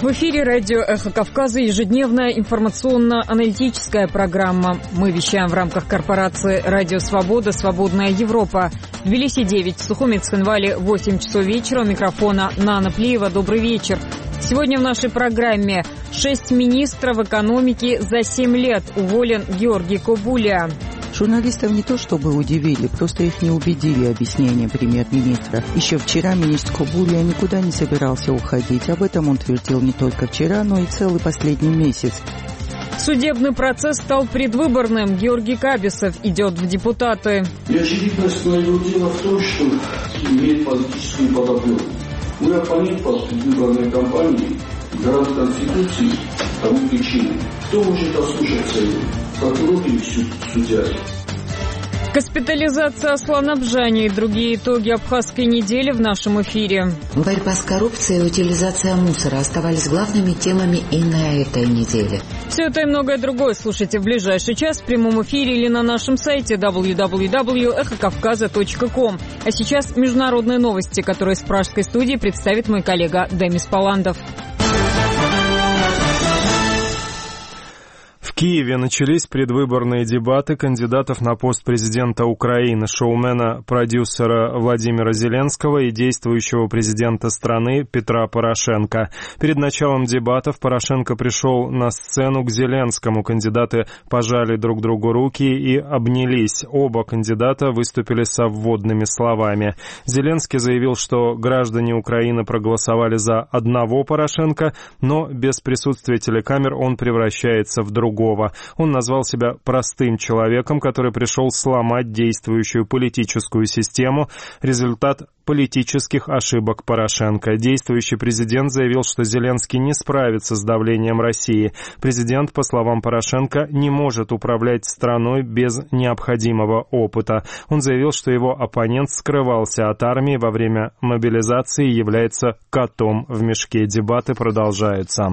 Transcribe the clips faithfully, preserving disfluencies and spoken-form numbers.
В эфире радио «Эхо Кавказа» ежедневная информационно-аналитическая программа. Мы вещаем в рамках корпорации «Радио Свобода. Свободная Европа». В Тбилиси девять, в Сухуми Цхинвале восемь часов вечера. У микрофона Нана Плиева. Добрый вечер. Сегодня в нашей программе шесть министров экономики за семь лет. Уволен Георгий Кобуля. Журналистов не то чтобы удивили, просто их не убедили объяснения премьер-министра. Еще вчера министр Кобуля никуда не собирался уходить. Об этом он твердил не только вчера, но и целый последний месяц. Судебный процесс стал предвыборным. Георгий Кабисов идет в депутаты. И очевидность моего дела в том, что имеет политическую подоплеку. Мой оппонент по предвыборной кампании гарант Конституции тому причиной. Кто может ослушаться его? Прокурор или судья? Госпитализация Аслана Бжани и другие итоги абхазской недели в нашем эфире. Борьба с коррупцией и утилизация мусора оставались главными темами и на этой неделе. Все это и многое другое слушайте в ближайший час в прямом эфире или на нашем сайте дабл ю дабл ю дабл ю точка эхо кавказа точка ком. А сейчас международные новости, которые с пражской студии представит мой коллега Демис Паландов. В Киеве начались предвыборные дебаты кандидатов на пост президента Украины, шоумена-продюсера Владимира Зеленского и действующего президента страны Петра Порошенко. Перед началом дебатов Порошенко пришел на сцену к Зеленскому. Кандидаты пожали друг другу руки и обнялись. Оба кандидата выступили со вводными словами. Зеленский заявил, что граждане Украины проголосовали за одного Порошенко, но без присутствия телекамер он превращается в другого. Он назвал себя простым человеком, который пришел сломать действующую политическую систему. Результат политических ошибок Порошенко. Действующий президент заявил, что Зеленский не справится с давлением России. Президент, по словам Порошенко, не может управлять страной без необходимого опыта. Он заявил, что его оппонент скрывался от армии во время мобилизации и является котом в мешке. Дебаты продолжаются.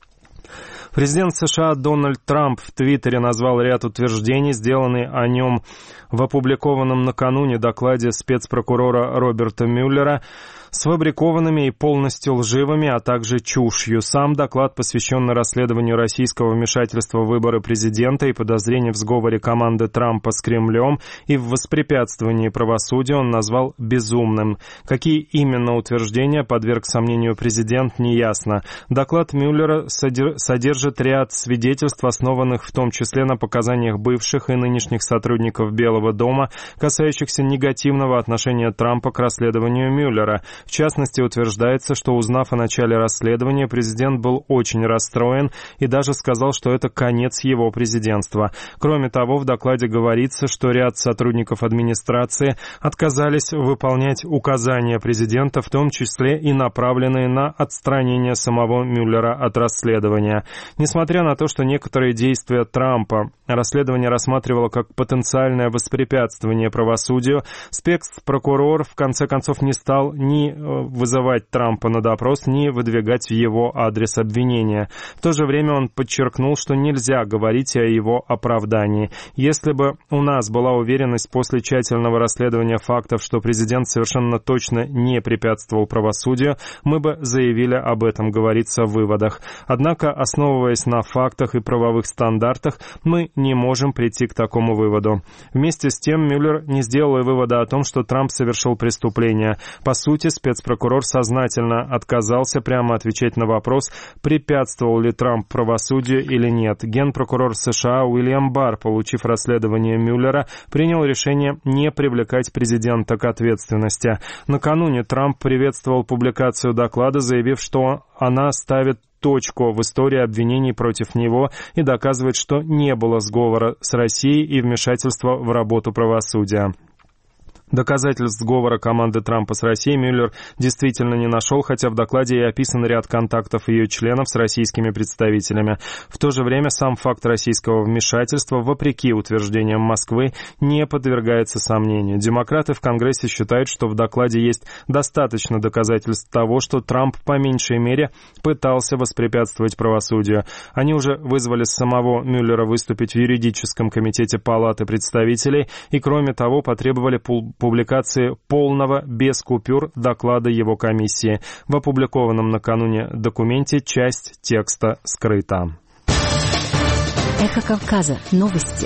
Президент США Дональд Трамп в Твиттере назвал ряд утверждений, сделанные о нем в опубликованном накануне докладе спецпрокурора Роберта Мюллера, сфабрикованными и полностью лживыми, а также чушью. Сам доклад, посвященный расследованию российского вмешательства в выборы президента и подозрений в сговоре команды Трампа с Кремлем и в воспрепятствовании правосудию, он назвал безумным. Какие именно утверждения подверг сомнению президент, неясно. Доклад Мюллера содержит ряд свидетельств, основанных в том числе на показаниях бывших и нынешних сотрудников Белого дома, касающихся негативного отношения Трампа к расследованию Мюллера. В частности, утверждается, что, узнав о начале расследования, президент был очень расстроен и даже сказал, что это конец его президентства. Кроме того, в докладе говорится, что ряд сотрудников администрации отказались выполнять указания президента, в том числе и направленные на отстранение самого Мюллера от расследования. Несмотря на то, что некоторые действия Трампа расследование рассматривало как потенциальное воспрепятствование правосудию, спецпрокурор в конце концов не стал ни вызывать Трампа на допрос, ни выдвигать в его адрес обвинения. В то же время он подчеркнул, что нельзя говорить о его оправдании. Если бы у нас была уверенность после тщательного расследования фактов, что президент совершенно точно не препятствовал правосудию, мы бы заявили об этом, говорится в выводах. Однако, основываясь на фактах и правовых стандартах, мы не можем прийти к такому выводу. Вместе с тем, Мюллер не сделал и вывода о том, что Трамп совершил преступление. По сути, спецпрокурор сознательно отказался прямо отвечать на вопрос, препятствовал ли Трамп правосудию или нет. Генпрокурор США Уильям Барр, получив расследование Мюллера, принял решение не привлекать президента к ответственности. Накануне Трамп приветствовал публикацию доклада, заявив, что она ставит точку в истории обвинений против него и доказывает, что не было сговора с Россией и вмешательства в работу правосудия. Доказательств сговора команды Трампа с Россией Мюллер действительно не нашел, хотя в докладе и описан ряд контактов ее членов с российскими представителями. В то же время сам факт российского вмешательства, вопреки утверждениям Москвы, не подвергается сомнению. Демократы в Конгрессе считают, что в докладе есть достаточно доказательств того, что Трамп по меньшей мере пытался воспрепятствовать правосудию. Они уже вызвали самого Мюллера выступить в юридическом комитете Палаты представителей и, кроме того, потребовали публикации полного, без купюр, доклада его комиссии. В опубликованном накануне документе часть текста скрыта. Эхо Кавказа. Новости.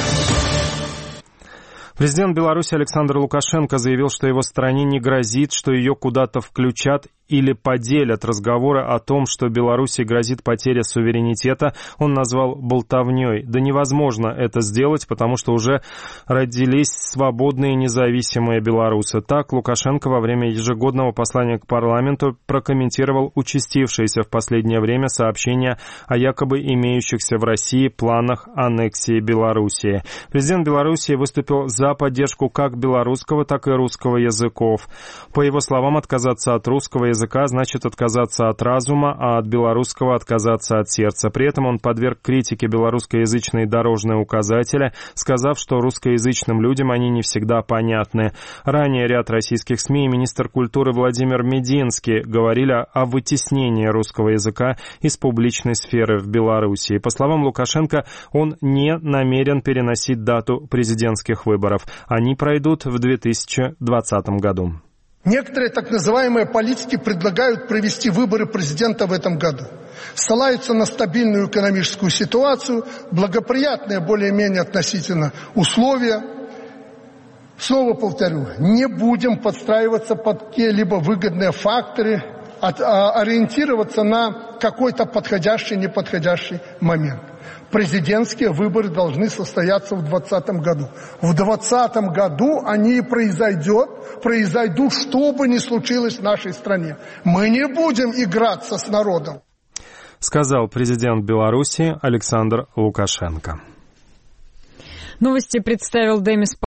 Президент Беларуси Александр Лукашенко заявил, что его стране не грозит, что ее куда-то включат или поделят. Разговоры о том, что Беларуси грозит потеря суверенитета, он назвал болтовней. Да невозможно это сделать, потому что уже родились свободные независимые белорусы. Так Лукашенко во время ежегодного послания к парламенту прокомментировал участившиеся в последнее время сообщения о якобы имеющихся в России планах аннексии Белоруссии. Президент Белоруссии выступил за поддержку как белорусского, так и русского языков. По его словам, отказаться от русского языка языка значит отказаться от разума, а от белорусского отказаться от сердца. При этом он подверг критике белорусскоязычные дорожные указатели, сказав, что русскоязычным людям они не всегда понятны. Ранее ряд российских СМИ и министр культуры Владимир Мединский говорили о вытеснении русского языка из публичной сферы в Беларуси. По словам Лукашенко, он не намерен переносить дату президентских выборов. Они пройдут в две тысячи двадцатом году. Некоторые так называемые политики предлагают провести выборы президента в этом году. Ссылаются на стабильную экономическую ситуацию, благоприятные более-менее относительно условия. Снова повторю, не будем подстраиваться под какие-либо выгодные факторы, от, а, ориентироваться на какой-то подходящий, неподходящий момент. Президентские выборы должны состояться в двадцатом году. В двадцатом году они и произойдут, произойдут, что бы ни случилось в нашей стране. Мы не будем играться с народом. Сказал президент Беларуси Александр Лукашенко. Новости представил Демис